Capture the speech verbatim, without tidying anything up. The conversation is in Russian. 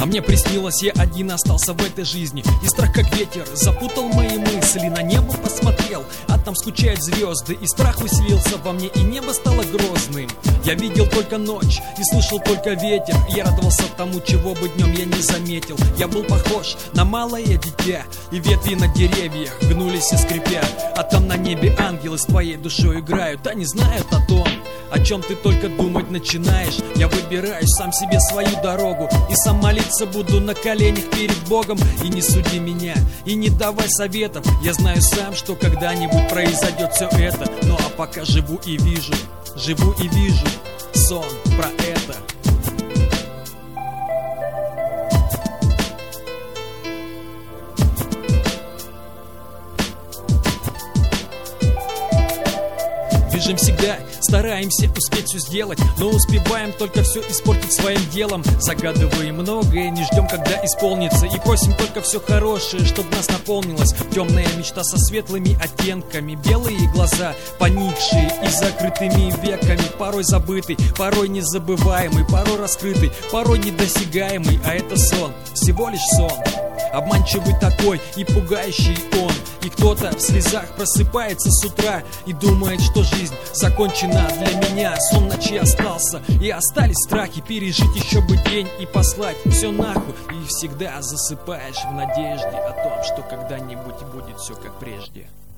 мне приснилось, я один остался в этой жизни, и страх как ветер запутал мои мысли. На небо посмотрел, а там скучают звезды, и страх усилился во мне, и небо стало грозным. Я видел только ночь и слышал только ветер, и я радовался тому, чего бы днем я не заметил. Я был похож на малое дитя, и ветви на деревьях гнулись и скрипят, а там на небе ангелы с твоей душой играют. Они знают о том, о чем ты только думать начинаешь. Я выбираю сам себе свою дорогу, и сам молиться буду на коленях перед Богом. И не суди меня, и не давай советов, я знаю сам, что когда-нибудь произойдет все это. Ну а пока живу и вижу, живу и вижу сон про это. Бежим всегда, стараемся успеть все сделать, но успеваем только все испортить своим делом. Загадываем многое, не ждем, когда исполнится, и просим только все хорошее, чтобы нас наполнилось. Темная мечта со светлыми оттенками, белые глаза, поникшие и закрытыми веками. Порой забытый, порой незабываемый, порой раскрытый, порой недосягаемый. А это сон, всего лишь сон, обманчивый такой и пугающий он. И кто-то в слезах просыпается с утра и думает, что жизнь закончена для меня. Сон ночи остался, и остались страхи пережить еще бы день и послать все нахуй. И всегда засыпаешь в надежде о том, что когда-нибудь будет все как прежде.